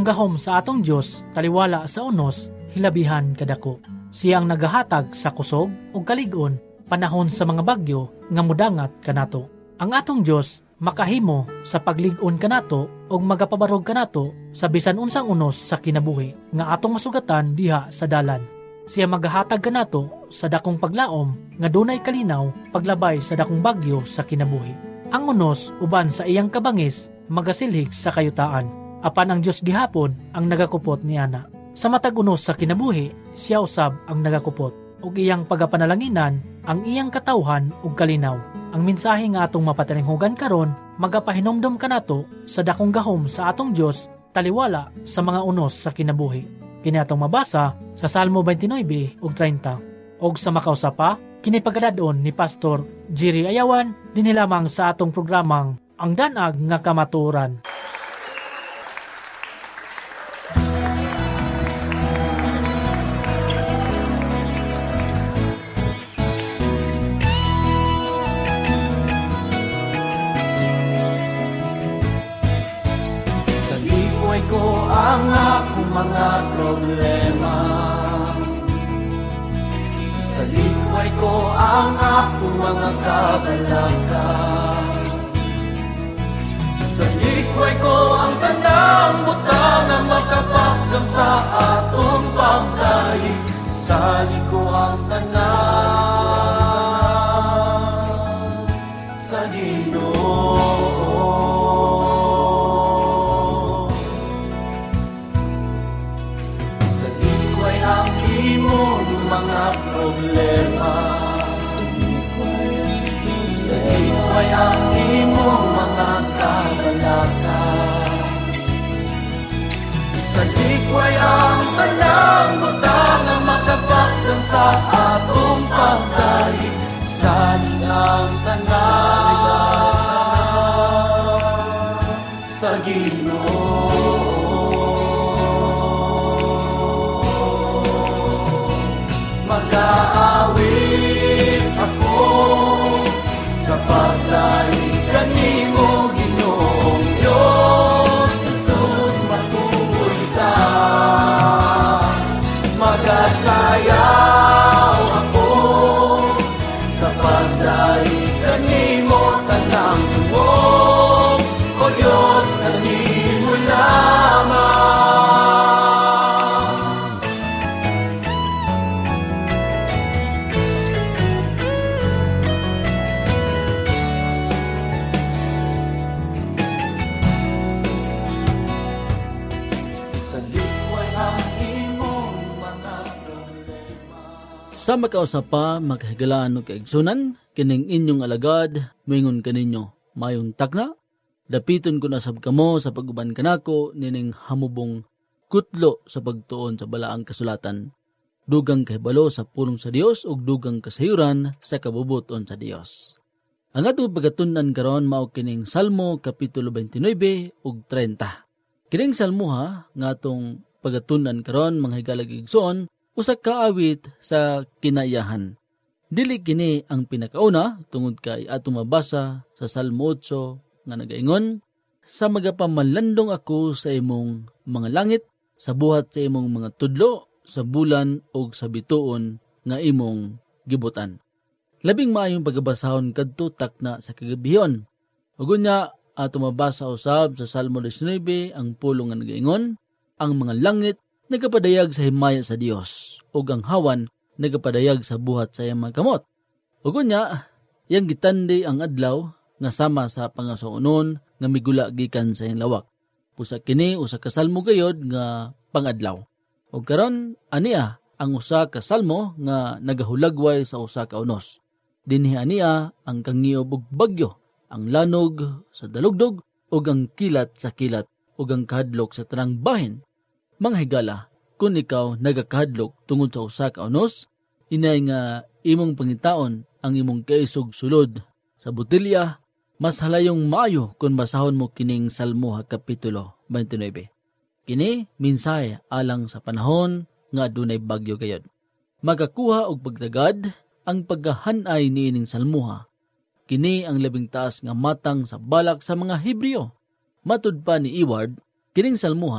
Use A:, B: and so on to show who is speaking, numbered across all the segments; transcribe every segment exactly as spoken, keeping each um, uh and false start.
A: Ang gahom sa atong Dios taliwala sa unos hilabihan kadako. Siya ang nagahatag sa kusog ug kalig-on panahon sa mga bagyo nga mudangat kanato. Ang atong Dios makahimo sa paglig-on kanato ug magapabarog kanato sa bisan unsang unos sa kinabuhi nga atong masugatan diha sa dalan. Siya magahatag kanato sa dakong paglaom nga dunay kalinaw paglabay sa dakong bagyo sa kinabuhi. Ang unos uban sa iyang kabangis magasilhig sa kayutaan. Apan ang Diyos gihapon ang nagakupot niana. Sa matag unos sa kinabuhi, siya usab ang nagakupot ug iyang pagapanalanginan ang iyang katawhan ug kalinaw. Ang mensahe nga atong mapatalinghugan karon magapahinomdom kanato sa dakong gahom sa atong Dios taliwala sa mga unos sa kinabuhi. Kini atong mabasa sa Salmo twenty-nine ug thirty. Og sa makausapa, kini pagkadadon ni Pastor Jerry Ayawan dinhi lamang sa atong programang Ang Danag nga Kamatuoran.
B: Ko ang akong mga problema, sa likway ko ang akong mga kabalaka, sa likway ko ang tanang butang na makapakdang sa atong pagdaig, sa liko ang tanang sa Ginoo. Mga problema sa likway ang imong mga kabalaka, sa likway ang tanang butang na makapakdang sa atong pagdaig, sa ang tanang sa Ginoo. Mag-aawit ako sa pagdaig kanimo, Ginoong Diyos Jesus, matuloy ka. Mag-asayaw ako sa pagdaig kanimo, tanang tuwog, O Diyos, kanimo lamang.
C: Sa makausapa, maghigalaan o kaigsunan, kining inyong alagad, mingon kaninyo, mayong takna, dapiton ko na sab kamo sa paguban kanako, nining hamubong kutlo sa pagtuon sa balaang kasulatan, dugang kahibalo sa pulong sa Dios ug dugang kasayuran sa kabubuton sa Dios. Ang atong pagatunan karon mao kining Salmo kapitulo twenty-nine ug thirty. Kining salmo ha nga atong pagatunan karon manghigalag igsoon, usa ka awit sa kinayahan. Dili kini ang pinakauna tungod kay atong mabasa sa Salmo eight nga nagaingon, sa magapamanlandong ako sa imong mga langit, sa buhat sa imong mga tudlo, sa bulan ug sa bituon nga imong gibutan. Labing maayong pagbasahon kadto takna sa kagabion. Ug unya atong mabasa usab sa Salmo nineteen ang pulong nga nagaingon, ang mga langit nagapadayag sa himaya sa Dios, ug ang hawan nagapadayag sa buhat sa iyang mga kamot. Ug unya, yang gitandi ang adlaw nga sama sa pangasaunon nga migula gikan sa iyang lawak. Usa kini usa ka salmo gayod nga pangadlaw. Ug karon ania ang usa ka salmo nga nagahulagway sa usa ka unos. Dinhi ania ang kangiob ug bagyo, ang lanog sa dalugdog ug ang kilat sa kilat ug ang kahadlok sa tanang bahin. Mga higala, kung ikaw nagakahadlok tungod sa usa ka unos, inay nga imong pangitaon ang imong kaisog sulod sa botelya, mas halayong maayo kung basahon mo kining Salmo kapitulo twenty-nine. Kini mensahe alang sa panahon nga adunay bagyo gayod. Magakuha og pagtagad ang paggahanay niining salmuha. Kini ang labing taas nga matang sa balak sa mga Hebreo. Matud pa ni Eward, kining salmuha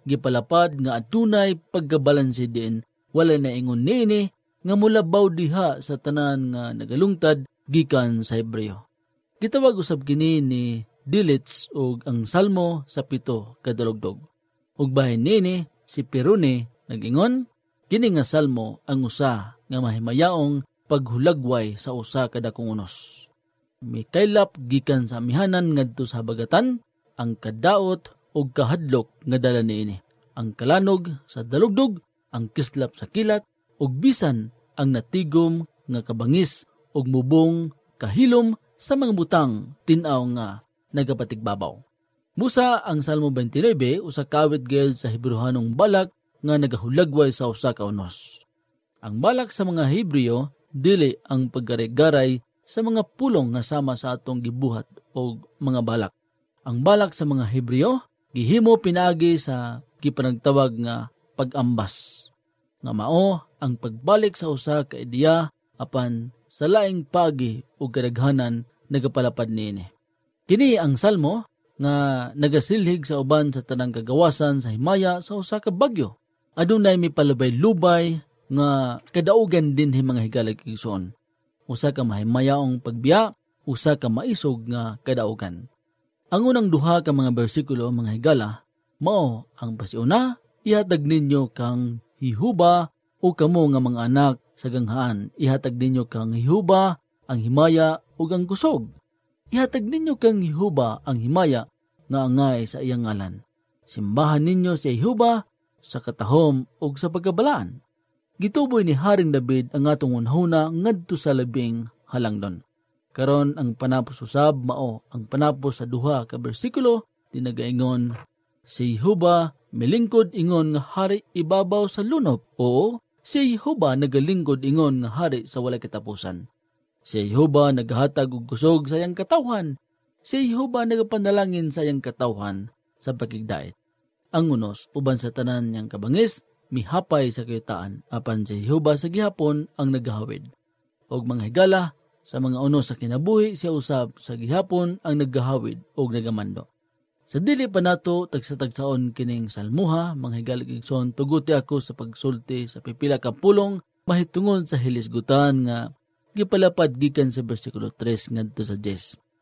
C: gipalapad nga adunay pagkabalanse din, wala na ingon nini nga mulabaw diha sa tanan nga nagalungtad gikan sa Hebreo. Gitawag usab kini ni Dilits og ang Salmo sa pito kadalugdog. Ug bahin nini si Perune nag-ingon, kini nga salmo ang usa nga mahimayaong paghulagway sa usa ka dakong unos. Mikaylap gikan sa amihanan ngadto sa habagatan ang kadaot ug kahadlok nga dala niini, ang kalanog sa dalugdog, ang kislap sa kilat, ug bisan ang natigom nga kabangis ug mubong kahilom sa mga butang tin-aw nga nagapatigbabaw. Busa ang Salmo twenty-nine usa ka awit gayud sa Hebrehanong balak nga nagahulagway sa usa ka unos. Ang balak sa mga Hebreo dili ang paggaray-garay sa mga pulong nga sama sa atong gibuhat o mga balak. Ang balak sa mga Hebreo gihimo pinaagi sa gipanagtawag nga pag-ambas, nga mao ang pagbalik sa usa ka ideya apan sa laing pagi o kadaghanan nagapalapad niini. Kini ang salmo nga nagasilhig sa uban sa tanang kagawasan sa himaya sa usa ka bagyo. Adunay mipalubay-lubay nga kadaugan din hing mga higalag igsoon. Usa ka mahimayaong pagbiya, usa ka maisog nga kadaugan. Ang unang duha ka mga bersikulo mga higala mao ang pasiuna, ihatag ninyo kang hihuba o kamo nga mga anak sa ganghaan, ihatag ninyo kang hihuba ang himaya ug ang kusog. Ihatag ninyo kang hihuba ang himaya nga angay sa iyang ngalan. Simbahan ninyo si Hihuba sa katahom ug sa pagkabalaan. Gituboy ni Haring David ang atong unhuna ngadto sa labing halangdon. Karon ang panapos usab mao ang panapos sa duha ka bersikulo dinagaingon, si Hihuba milingkod ingon nga hari ibabaw sa lunop, o si Hihuba nagalingkod ingon nga hari sa walay katapusan. Si Hihuba naghatag og kusog sa iyang katawhan. Si Hihuba nagapanalangin sa iyang katawhan sa pagigdait. Ang unos uban sa tanan niyang kabangis mihapay sa kayutaan, apan si Hihuba sa gihapon ang naghahawid. Og mga higala sa mga unos sa kinabuhi siya usab sa gihapon ang naghahawid og nagamando. Sa dili pa nato tagsatagsaon kining salmuha, mga higala igsoon, tuguti ako sa pagsulti sa pipila ka pulong mahitungod sa hilisgutan nga gipalapad gikan sa bersikulo three ngadto sa ten.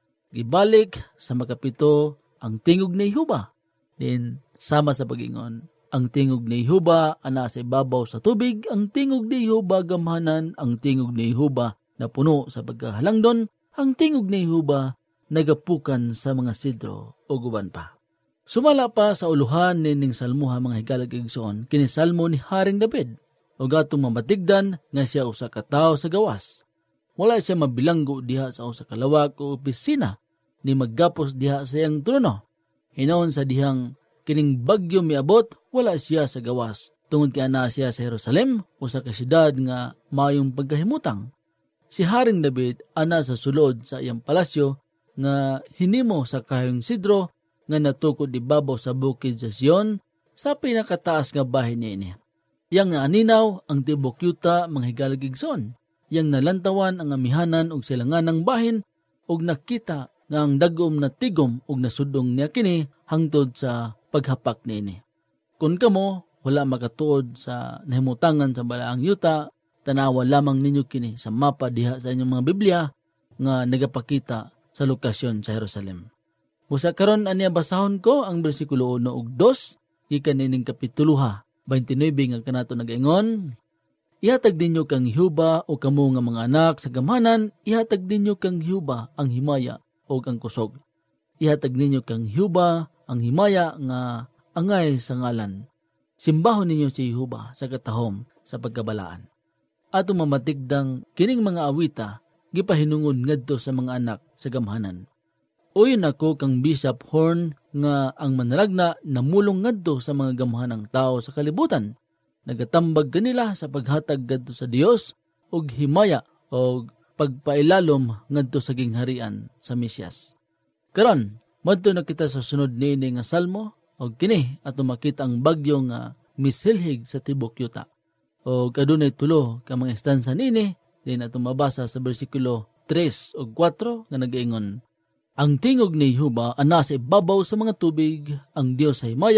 C: Gibalik sa makapito ang tingog ni Hihuba. Din sama sa pag-ingon, ang tingog ni Hihuba ana sa ibabaw sa tubig, ang tingog ni Hihuba gamhanan, ang tingog ni Hihuba na puno sa pagkahalangdon, ang tingog ni Hihuba nagapukan sa mga sidro o guban pa. Sumala pa sa uluhan nining salmuha mga higalag igsoon kini salmo ni Haring David, o gatong mamatigdan nga siya usa ka tawo sa gawas. Wala siya mabilanggo diha sa usa ka lawak o opisina, ni maggapos diha sa iyang trono. Hinaon sa dihang kining bagyo miabot, wala siya sa gawas. Tungod kay ana siya sa Jerusalem, usa ka siyudad nga mayong pagkahimutang. Si Haring David ana sa sulod sa iyang palasyo nga hinimo sa kahayong sidro nga natukod ibabaw sa bukid sa Sion sa pinakataas nga bahin niini. Yang nga aninaw ang tibok yuta mga higalag igsoon. Yang nalantawan ang amihanan og silanganang bahin og nakita nga ang dagom na tigom og nasudong niya kini hangtod sa paghapak niini. Kung kamo wala makatuod sa nahimutangan sa balaang yuta, tanawa lamang ninyo kini sa mapa diha sa inyong mga Biblia nga nagapakita sa lokasyon sa Jerusalem. Busa karon aniya basahon ko ang bersikulo one ug two gikan ining kapituluha twenty-nine nga kanato nagaingon, ihatag ninyo kang Hihuba o kamo nga mga anak sa gamhanan, ihatag ninyo kang Hihuba ang himaya o ang kusog. Ihatag ninyo kang Hihuba ang himaya nga angay sa ngalan. Simbahon ninyo si Hihuba sa katahom sa pagkabalaan. Ato mamatigdang kining mga awita gipahinungod ngadto sa mga anak sa gamhanan. Uyon ako kang Bishop Horn nga ang manalagna namulong ngadto sa mga gamhanang tao sa kalibutan. Nagatambag kanila sa paghatag ngadto sa Dios og himaya og pagpailalom ngadto sa gingharian sa Mesyas. Karon, madto na kita sa sunod niini nga salmo og kini ato makita ang bagyo nga misilhig sa tibok yuta. Og adunay tulo ka mga estansa niini, din ato mabasa sa bersikulo three ug four nga nagaingon, ang tingog ni Hihuba ana sa ibabaw sa mga tubig, ang Dios sa himaya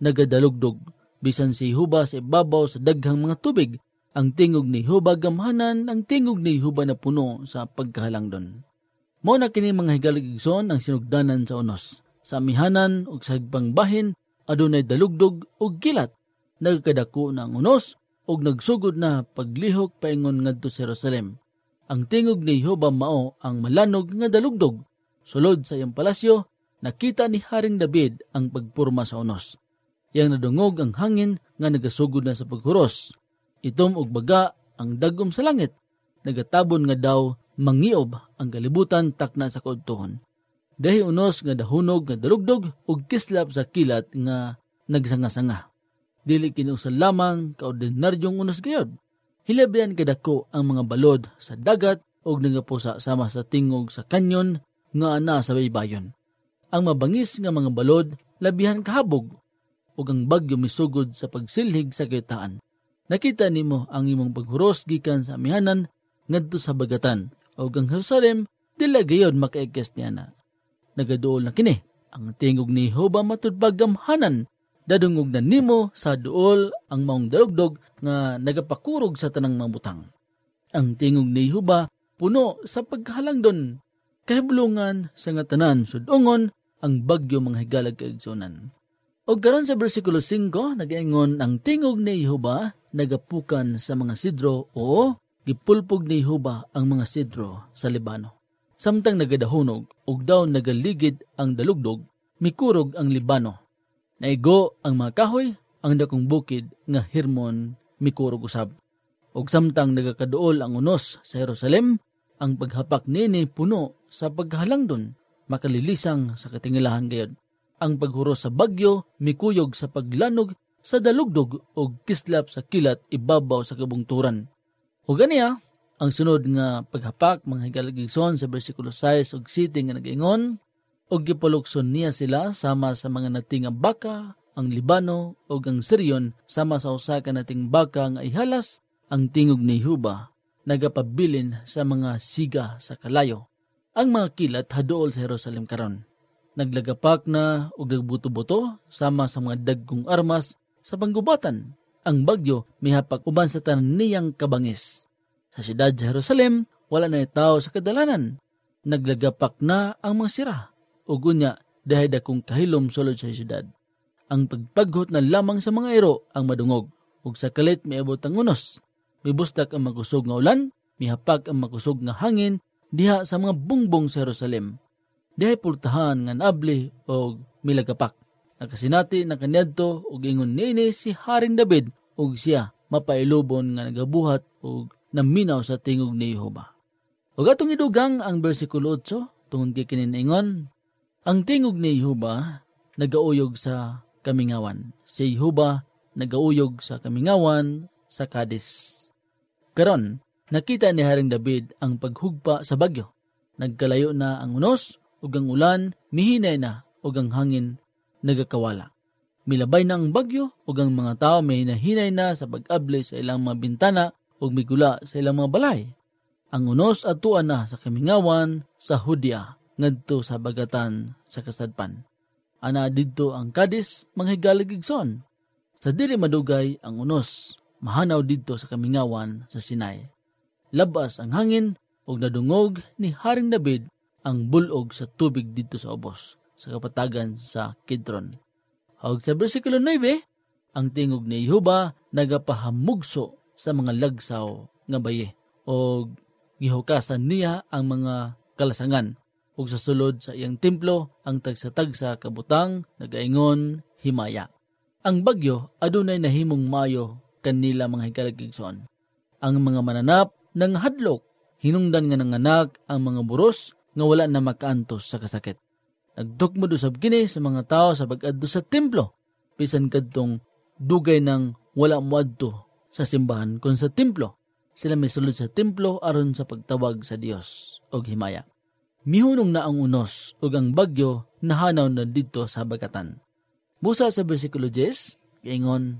C: nagadalugdog. Bisan si Jehovah sa ibabaw sa daghang mga tubig, ang tingog ni Jehovah gamhanan, ang tingog ni Jehovah na puno sa pagkahalangdon. Mao na kini mga higaligigson ang sinugdanan sa unos. Sa amihanan ug sa hagpangbahin adunay dalugdog ug gilat. Nagkadako na ang unos ug nagsugod na paglihok paingon ngadto sa Jerusalem. Ang tingog ni Jehovah mao ang malanog nga dalugdog. Sulod sa iyang palasyo, nakita ni Haring David ang pagpurma sa unos. Yang nadungog ang hangin nga nagasugod na sa paghuros. Itom og baga ang dagom sa langit. Nagatabon nga daw mangiob ang kalibutan takna sa kaudtohon. Dahil unos nga dahunog nga dalugdog ug kislap sa kilat nga nagsanga-sanga. Dili kini usa lamang kaordinaryong unos gayud. Hilabihan kadako ang mga balod sa dagat ug nagapusa sama sa tingog sa kanyon nga ana sa baybayon. Ang mabangis nga mga balod labihan kahabog ug ang bagyo misugod sa pagsilhig sa kitaan. Nakita nimo ang imong paghuros gikan sa amihanan ngadto sa bagatan ug ang Jerusalem dila gayud makaigkas niya na. Nagaduol na kini ang tingog ni Jehovah matudbag gamhanan. Dadungog na nimo sa duol ang maong dalugdog nga nagapakurog sa tanang mabutang. Ang tingog ni Jehovah puno sa paghalangdon. Kahibulungan sa nga tanan sudungon ang bagyo mga higalag kaigsunan. O karon sa bersikulo five, nag-ingon ang tingog ni Jehovah nagapukan sa mga sidro o gipulpog ni Jehovah ang mga sidro sa Libano. Samtang nagadahunog ug daw nagaligid ang dalugdog, mikurog ang Libano. Naigo ang mga kahoy, ang dakong bukid nga Hermon mikurog usab. Ug samtang nagakaduol ang unos sa Jerusalem, ang paghapak nini puno sa paghalangdon, makalilisang sa katingilahan gayud. Ang paghuros sa bagyo mikuyog sa paglanog sa dalugdog ug kislap sa kilat ibabaw sa kabungturan. Ug ganiya ang sunod nga paghapak mga higaligigson sa bersikulo six ug siete nga nag-ingon, ug gipalukson niya sila sama sa mga nating nga baka, ang Libano ug ang Sirion sama sa usa ka nating baka nga ihalas. Ang tingog ni Jehovah nagapabilin sa mga siga sa kalayo. Ang mga kilat haduol sa Jerusalem karon. Naglagapak na ug nagbuto-buto sama sa mga dagkong armas sa panggubatan. Ang bagyo mihapak uban sa tanan niyang kabangis. Sa siyudad sa Jerusalem, wala na tao sa kadalanan. Naglagapak na ang mga sira. Ug unya dahil dakong kahilom sulod sa siyudad. Ang pagpaghot na lamang sa mga iro ang madungog. Ug sa kalit miabot ang unos. Mibustak ang makusog nga ulan, mihapag ang makusog nga hangin diha sa mga bungbong sa Jerusalem. Dihay pultahan nga naabli o milagapak. Nakasinati na kaniadto og ingon nini si Haring David ug siya mapailubon nga nagabuhat og naminaw sa tingog ni Jehovah. Ug atong idugang ang bersikulo eight tungod kay kini ingon, ang tingog ni Jehovah nagauyog sa kamingawan. Si Jehovah nagauyog sa kamingawan sa Kades. Karon nakita ni Haring David ang paghugpa sa bagyo. Nagkalayo na ang unos ug ang ulan mihinay na ug ang hangin nagakawala. Milabay na ang bagyo ug ang mga tao may hinahinay na sa pag-abli sa ilang mga bintana ug migula sa ilang mga balay. Ang unos atuan na sa kamingawan sa Judea ngadto sa bagatan sa kasadpan. Ana didto ang Kades mga higaligigson. Sa dili madugay ang unos, mahanaw didto sa kamingawan sa Sinai. Labas ang hangin ug nadungog ni Haring David ang bulog sa tubig didto sa ubos sa kapatagan sa Kidron. Ug sa bersikulo nine, ang tingog ni Jehovah nagapahamugso sa mga lagsaw nga baye ug gihukasan niya ang mga kalasangan ug sa sulod sa iyang templo ang tagsa-tagsa kabutang nagaingon himaya. Ang bagyo adunay nahimong mayo kanila mga higaligigson. Ang mga mananap nang hadlok, hinungdan nga nanganak ang mga buros nga wala na makaantos sa kasakit. Nagtukmod usab kini sa mga tao sa pag-adto sa templo, bisan kadtong dugay nang wala moadto sa simbahan kun sa templo. Sila misulod sa templo aron sa pagtawag sa Dios og himaya. Mihunong na ang unos ug ang bagyo nahanaw na didto sa bagatan. Busa sa bersikulo ten, ingon,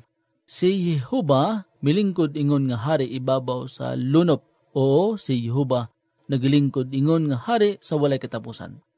C: si Jehovah milingkod ingon nga hari ibabaw sa lunop o si Jehovah naglingkod ingon nga hari sa walay katapusan.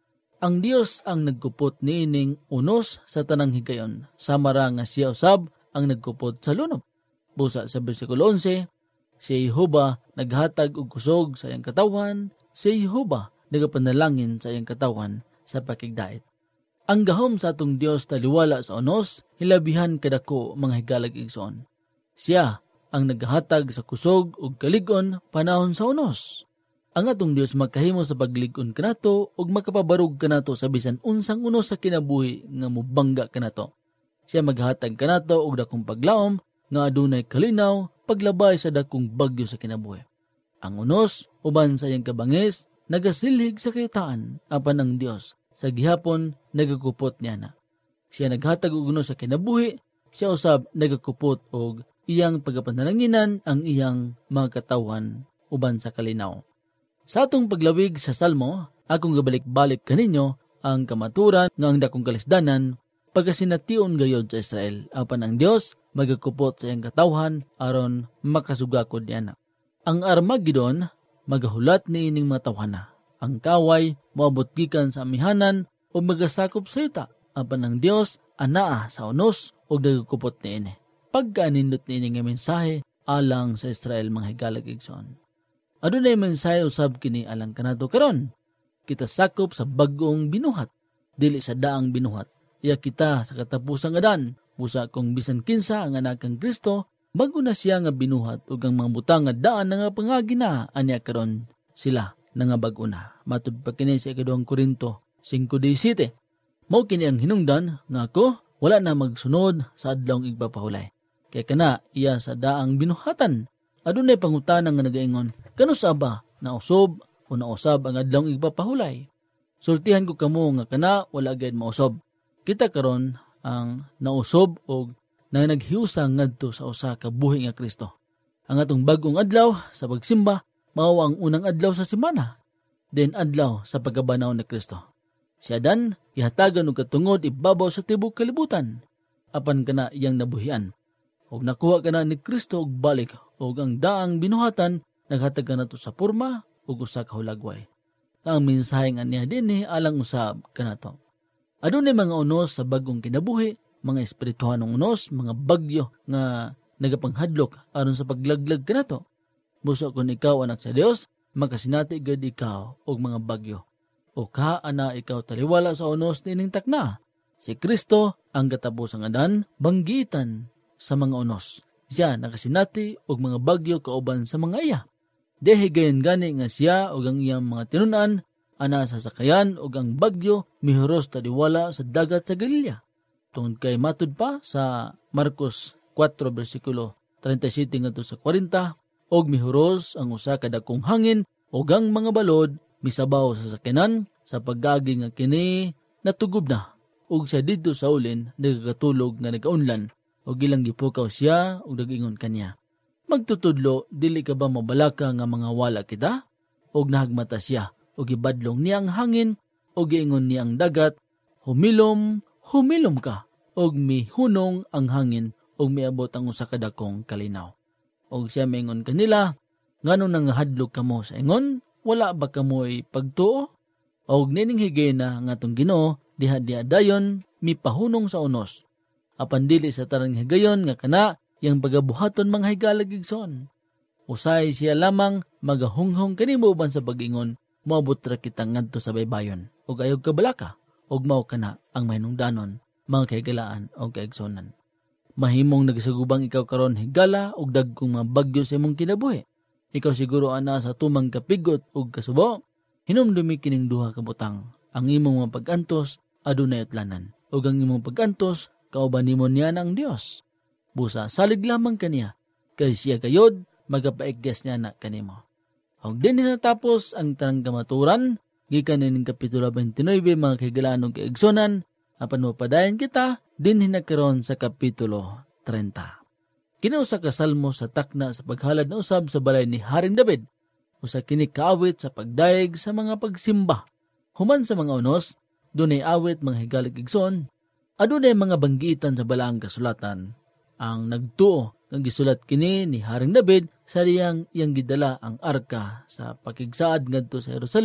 C: Ang Dios ang nagkupot niining unos sa tanang higayon, samara nga siya usab ang nagkupot sa lunop. Busa sa bersikulo eleven, si Jehova naghatag og kusog sa iyang katawan, si Jehova nagapanalangin sa iyang katawan sa pakigdait. Ang gahom sa atong Dios taliwala sa unos, hilabihan kadako mga higalag igsoon. Siya ang naghatag sa kusog ug kalig-on panahon sa unos. Ang atong Dios magkahimo sa paglig-on kanato ug makapabarog kanato sa bisan unsang unos sa kinabuhi nga mubangga kanato. Siya maghatag kanato og dakong paglaom nga adunay kalinaw paglabay sa dakong bagyo sa kinabuhi. Ang unos uban sa iyang kabangis nagasilhig sa kayutaan apan ang Dios sa gihapon nagakupot niya na. Siya naghatag og unos sa kinabuhi, siya usab nagakupot og iyang pagapanalangginan ang iyang mga katawan uban sa kalinaw. Sa atong paglawig sa Salmo, akong gabalik-balik kaninyo ang kamaturan nga ang dakong kalisdanan pagasination gayod sa Israel. Apan ang Dios magakupot sa iyang katawhan aron makasugakod niya na. Ang Armageddon magahulat ni ining mga tawhana. Ang kaway moabot gikan sa amihanan o magasakop sa yuta. Apan ang Dios anaa sa unos o nagakupot ni ini. Pagkaanindot ni ining mensahe alang sa Israel mga higalag igsoon. Adunay mensahe usab kini alang kanato karon. Kita sakop sa bag-ong binuhat, dili sa daang binuhat. Iya kita sa katapusang adan, busa kung bisan kinsa ang anak kang Kristo, bago na siya nga binuhat ug ang mga butang nga daan nga pangagi na anya karon sila nga bag-o na. Matud pa kini sa ikaduhang Korinto five seventeen. Mao kini ang hinungdan nga ako wala na magsunod sa adlawng igpapahulay. Kay kana iya sa daang binuhatan. Adunay pangutana nga nagaingon, kano sa ba nausob o nausab ang adlawng igpapahulay? Sultihan ko kamo nga kana wala gayud mausob. Kita karon ang nausob og na naghiusang ngadto sa usa ka buhi nga Kristo. Ang atong bag-ong adlaw sa pagsimba mao ang unang adlaw sa semana, den adlaw sa pagabanaw ni Kristo. Si Adan gihatagan og katungod ibabaw sa tibuok kalibutan, apan kana iyang nabuhian. Og nakuha kana ni Kristo og balik og ang daang binuhatan naghatag kanato sa porma ug usa ka hulagway. Ang mensahe nga niya dinhi alang usab kanato. Adunay mga unos sa bagong kinabuhi, mga espirituhanong unos, mga bagyo nga nagapanghadlok aron sa paglaglag kanato. Buso kung ikaw anak sa Dios, makasinati gad ikaw og mga bagyo. O ka ana ikaw taliwala sa unos nining takna. Si Kristo ang katapusang adan, banggitan sa mga unos. Siya nakasinati og mga bagyo kauban sa mga iya. Dehi gayon gani nga siya og ang iyang mga tinunan ana sa sakayan og ang bagyo mihuros taliwala sa dagat sa Galilea. Tungod kay matud pa sa Marcos four bersikulo thirty-seven ngadto sa forty og mihuros ang usa ka dakong hangin og ang mga balod misabaw sa sakyanan sa pagagi nga kini natugob na ug siya didto sa ulin nagakatulog nga nagaunlan og ilang gipukaw siya ug nagingon kaniya, magtutudlo dili ka ba mabalaka nga mga wala kita? Og nahagmata siya og gibadlong niya ang hangin og giingon niya ang dagat, humilom humilom ka og mihunong ang hangin og miabot ang usa ka dakong kalinaw. Og siya mingon kanila, ngano nang hadlok kamo sa ingon? Wala ba kamoy pagtuo? Og nining higay na nga atong Ginoo diha diha dayon mipahunong sa unos. Apan dili sa tarang higayon nga kana yang pagabuhaton mga higalag igsoon. Usay siya lamang magahunghong kanimo uban sa pag-ingon, moabot ra kita ngadto sa baybayon. Og ayog kabalaka, og mao kana ang mahinungdanon, mga kahigalaan og kaigsonan. Mahimong nagsagubang ikaw karon higala og dagkong mga bagyo sa imong kinabuhi. Ikaw siguro ana sa tumang kapigot ug kasubo, hinumdumi kining duha ka butang. Ang imong mga pag-antos adunay utlanan, ug ang imong pag-antos kauban nimo niya ng Dios. Busa salig lamang kaniya, kay siya kayod magapaiggas niya na kanimo. Og din natapos ang tanang kamaturan, gikan ning kapitulo twenty-nine mga kahigalaan ug kaigsonan, apan mapadayon kita din hinakaron sa kapitulo thirty. Kinausa ka salmo sa takna sa paghalad na usab sa balay ni Haring David, usa kini kaawit sa pagdaig sa mga pagsimba. Human sa mga unos, dunay awit mga higalag igsoon, adunay mga banggitan sa balaang kasulatan. Ang nagtuo ang gisulat kini ni Haring David sa diyang iyang gidala ang arka sa pakigsaad ngadto sa Jerusalem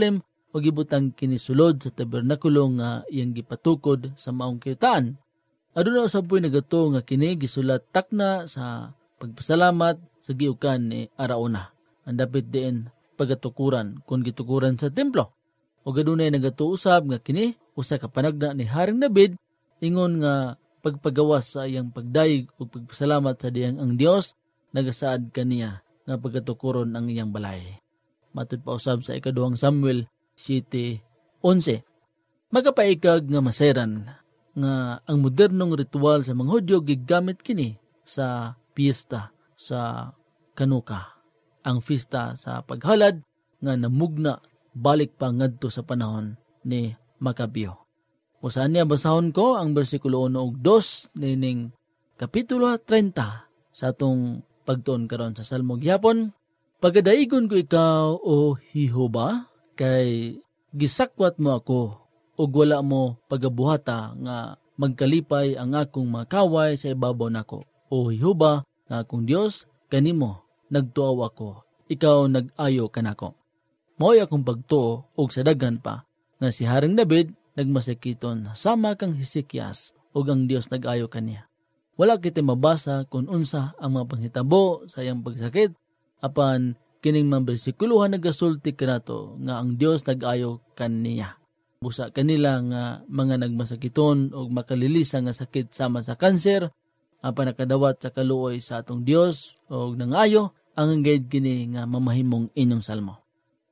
C: o gibutang kinisulod sa tabernakulo nga iyang gipatukod sa maong kayutaan. Aduna usab po'y nagato nga kini gisulat takna sa pagpasalamat sa giukan ni Arauna. Ang dapit diin pagatukuran kung gitukuran sa templo. O gadunay nagato usab nga kini usa ka panagda ni Haring David ingon nga pagpagawas sa iyang pagdayeg o pagpasalamat sa diyang ang Dios nagasaad kaniya nga pagatukuron ang iyang balay. Matud pa usab sa ikaduhang Samuel seven eleven. Magapaikag nga maseran nga ang modernong ritual sa mga Hudyo gigamit kini sa piyesta sa Kanuka, ang pista sa paghalad nga namugna balik pa ngadto sa panahon ni Makabeo. Usahan niya basahon ko ang bersikulo one ug two nining kapitulo thirty sa atong pagtuon karon sa Salmo gihapon. Pagadaigon ko ikaw o Jehova kay gisakwat mo ako ug wala mo pagabuhata nga magkalipay ang akong makaway sa ibabaw nako. O Jehova nga akong Dios, kanimo nagtuaw ako, ikaw nag-ayo kanako. Mao'y akong pagtuo og sa daghan pa nga si Haring David nagmasakiton sama kang Hezekias ug ang Dios nag-ayo kaniya. Wala kita mabasa kung unsa ang mga panghitabo sa iyang pagsakit, apan kining mga bersikuluhan nagasulti kanato nga ang Dios nag-ayo kaniya. Busa kanila nga mga nagmasakiton o makalilisa nga sakit sama sa kanser, apan nakadawat sa kaluoy sa atong Dios o nangayo ang guide kini nga mamahimong inyong salmo.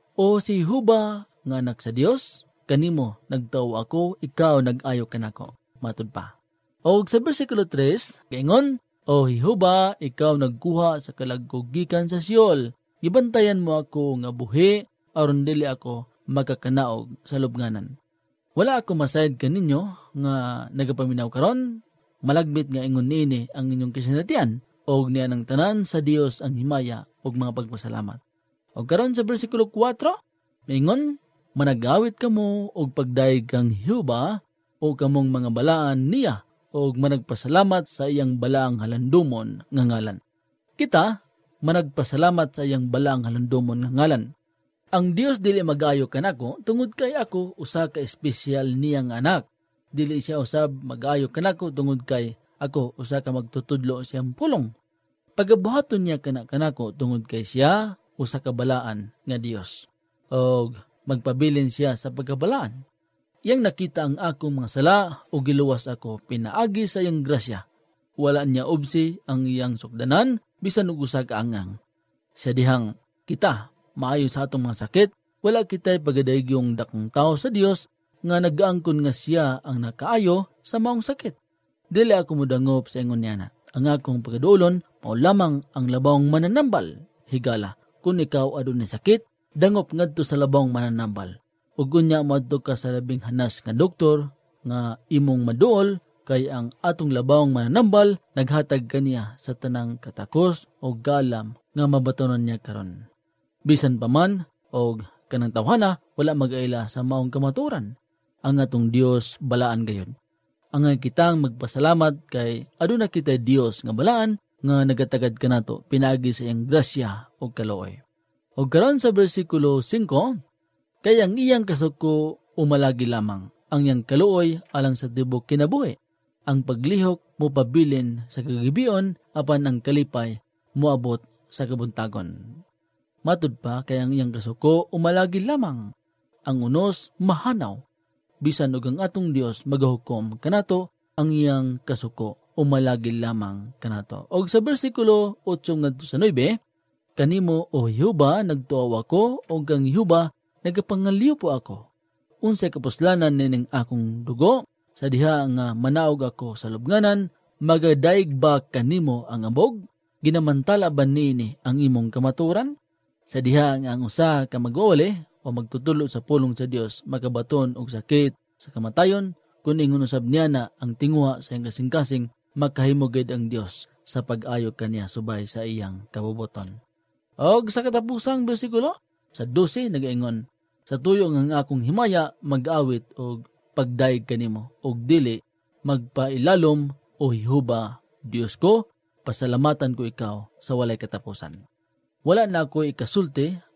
C: O si Jehova nga anak sa Dios, kanimo nagtaw ako, ikaw nag-ayo kanako. Matud pa. O sa bersikulo three, kaingon, O Jehova, ikaw nagkuha sa kalagkog gikan sa Siol. Gibantayan mo ako nga buhi, aron dili ako magkakanaog sa lubnganan. Wala ako masayad kaninyo nga nagapaminaw karon, malagbit nga ingon niini ang inyong kisinatian, og niya ng tanan sa Dios ang himaya og mga pagpasalamat. Og karon sa bersikulo four, maingon, managawit kamo og pagdayeg kang Jehova o kamong mga balaan niya og managpasalamat sa iyang balaang halandumon nga ngalan. Kita managpasalamat sa iyang balaang halandumon nga ngalan. Ang Dios dili mag-ayo kanako tungod kay ako usa ka espesyal niyang anak. Dili siya usab mag-ayo kanako tungod kay ako usa ka magtutudlo siyang pulong. Pagabuhaton niya kanako tungod kay siya usa ka balaan nga Dios. Og magpabilin siya sa pagkabalaan. Yang nakita ang akong mga sala o giluwas ako, pinaagi sa iyang grasya. Wala niya obsi ang iyang sukdanan, bisan og usa ka angang. Sa dihang kita, maayo sa atong mga sakit, wala kita'y pagadaig yung dakong tao sa Dios nga nagaangkon nga siya ang nakaayo sa maong sakit. Dili ako mudangop sa ingon niya na. Ang akong pagkadulon, mao lamang ang labawng mananambal. Higala, kung ikaw adunay sakit, dangop ngadto sa labawng mananambal. Ug unya moadto ka sa labing hanas nga doktor nga imong maduol kay ang atong labawng mananambal naghatag kaniya sa tanang katakos o galam nga mabatonon niya karon. Bisan pa man og kanang tawhana wala mag-aila sa maong kamaturan. Ang atong Dios balaan gayon. Ang kitang magpasalamat kay aduna kita Dios nga balaan nga nagatagad kanato pinagi sa iyang grasya o kaluoy. Og karon sa bersikulo five, kay ang iyang kasuko umalagi lamang, ang iyang kaluoy alang sa tibok kinabuhi. Ang paglihok mo pabilin sa kagabion, apan ang kalipay moabot sa kabuntagon. Matud pa, kay ang iyang kasuko umalagi lamang, ang unos mahanaw. Bisan og ang atong Dios magahukom kanato, ang iyang kasuko umalagi lamang kanato. Og sa bersikulo eight ngadto sa nine, kanimo o Jehova nagtuaw ako, og ang Jehova nagapangaliw po ako. Unsay kapuslanan nining akong dugo, sa diha nga manaog ako sa lubnganan, magadaig ba kanimo ang ambog? Ginamantala ba nini ang imong kamaturan? Sa diha nga ang usa ka mag-uuli o magtutulo sa pulong sa Dios, magabaton og sakit sa kamatayon, kun ingon usab niya na ang tinguha sa iyang kasing-kasing, makahimugid ang Dios sa pag-ayo kaniya subay sa iyang kabubuton. Og sa katapusang bersikulo, sa twelve nagaingon, sa tuyo ng akong himaya mag-awit og pagdaig kanimo og dili magpailalom o Jehova Dios ko, pasalamatan ko ikaw sa walay katapusan. Wala na ako ikasulti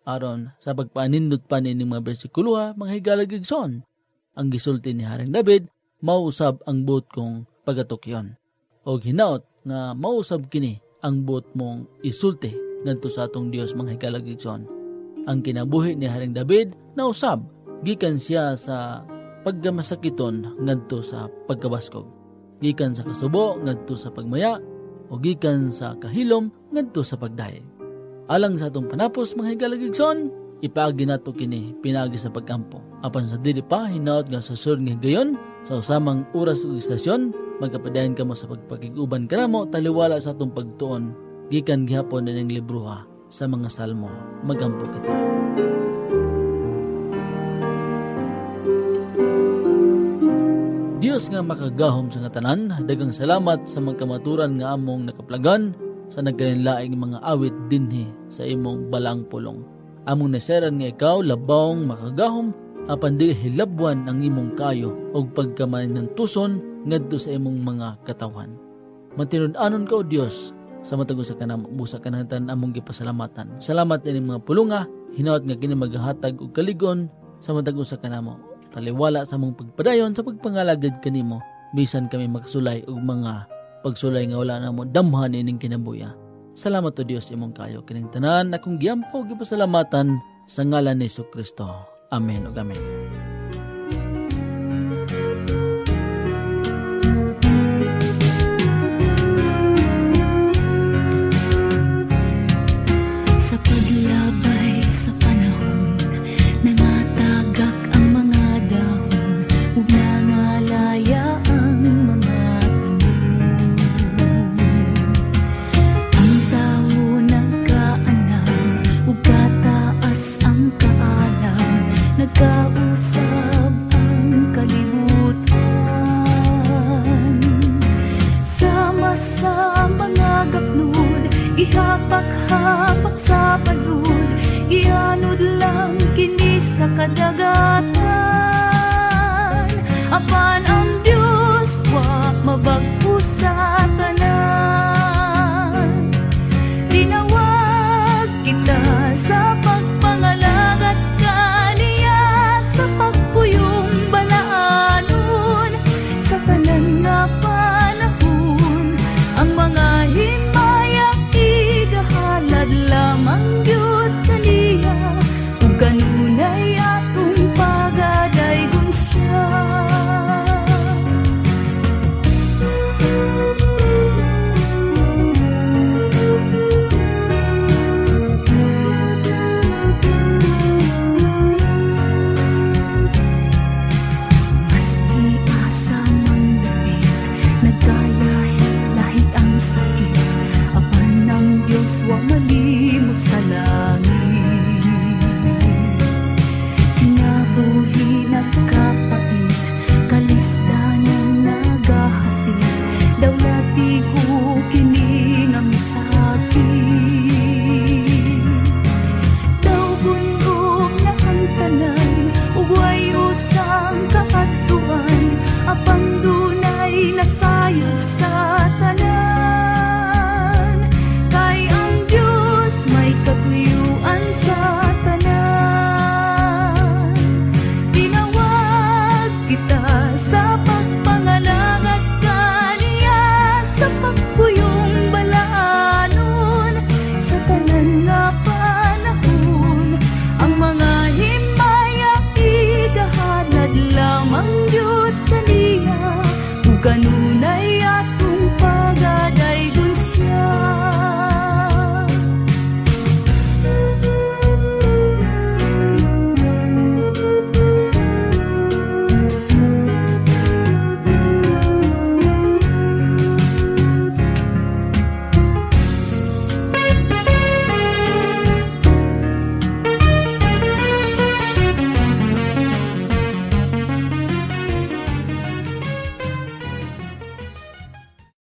C: aron sa pagpanindot pa ni mga bersikulo ha, mga higalagigson. Ang gisulti ni Haring David, mausab ang buot kong pagatukyon. O hinaot nga mausab kini ang buot mong isulti ngadto sa atong Dios mga higalagigson. Ang kinabuhi ni Haring David nausab, gikan siya sa pagkamasakiton ngadto sa pagkabaskog. Gikan sa kasubo ngadto sa pagmaya, o gikan sa kahilom ngadto sa pagdaig. Alang sa atong panapos mga higalagigson, ipaagi nato kini pinaagi sa pagkampo. Apan sa dili pa hinaot nga sa sur nga gayon sa usamang oras ug istasyon, magkapadayon kamo sa pagpakiguban kanamo taliwala sa atong pagtuon gikan gihapon ning libro ha, sa mga salmo. Magampo kita. Dios nga makagahom sa nga tanan, dagang salamat sa magkamaturan nga among nakaplagan sa nagkalinlaing mga awit dinhi sa imong balang pulong. Among naseran nga ikaw labawng makagahom apan dili hilabwan ang imong kayo og pagkamanantuson ngadto sa imong mga katawan. Matinud-anon ka o Dios sa matagos sa kanamo busa kanatan among gipasalamatan. Salamat ini mga pulunga, hinaot nga kini maghatag og kaligon sa matagos sa kanamo. Taliwala sa among pagpadayon sa pagpangalagad kanimo bisan kami magsulay og mga pagsulay nga wala namo damhan ining kinabuya. Salamat o Dios imong kayo kining tanan akong giampo gipasalamatan sa ngalan ni Jesucristo. Amen ug amen.
D: Sa paglabay sa panahon, nangatagak ang mga dahon, ug nangalaya ang mga tanom. Ang tao nagkaanam, ug kataas ang kaalam, nagkausab ang kalibutan. Sama sa mga gapnod, ihapak-hapak sa palud, ianod lang kini sa kadagatan. Apan ang Diyos wa mabag-usa